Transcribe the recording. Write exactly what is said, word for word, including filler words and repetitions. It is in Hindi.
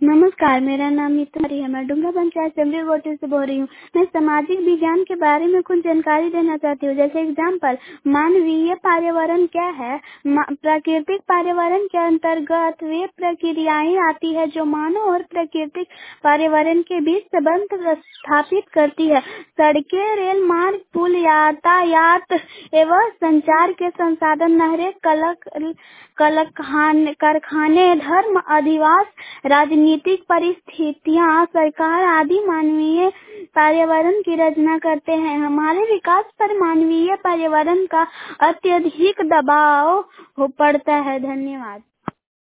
नमस्कार, मेरा नाम नीतू है। मैं डुमरा पंचायत सेमरी गोटी से बोल रही हूँ। मैं सामाजिक विज्ञान के बारे में कुछ जानकारी देना चाहती हूँ। जैसे एग्जाम्पल, मानवीय पर्यावरण क्या है। प्राकृतिक पर्यावरण के अंतर्गत वे प्रक्रियाएं आती है जो मानव और प्राकृतिक पर्यावरण के बीच संबंध स्थापित करती है। सड़कें, रेल मार्ग, पुल, यातायात एवं संचार के संसाधन, नहरें, कलक कलखान कारखाने, धर्म, अधिवास, राजनीतिक परिस्थितियां, सरकार आदि मानवीय पर्यावरण की रचना करते हैं। हमारे विकास पर मानवीय पर्यावरण का अत्यधिक दबाव हो पड़ता है। धन्यवाद।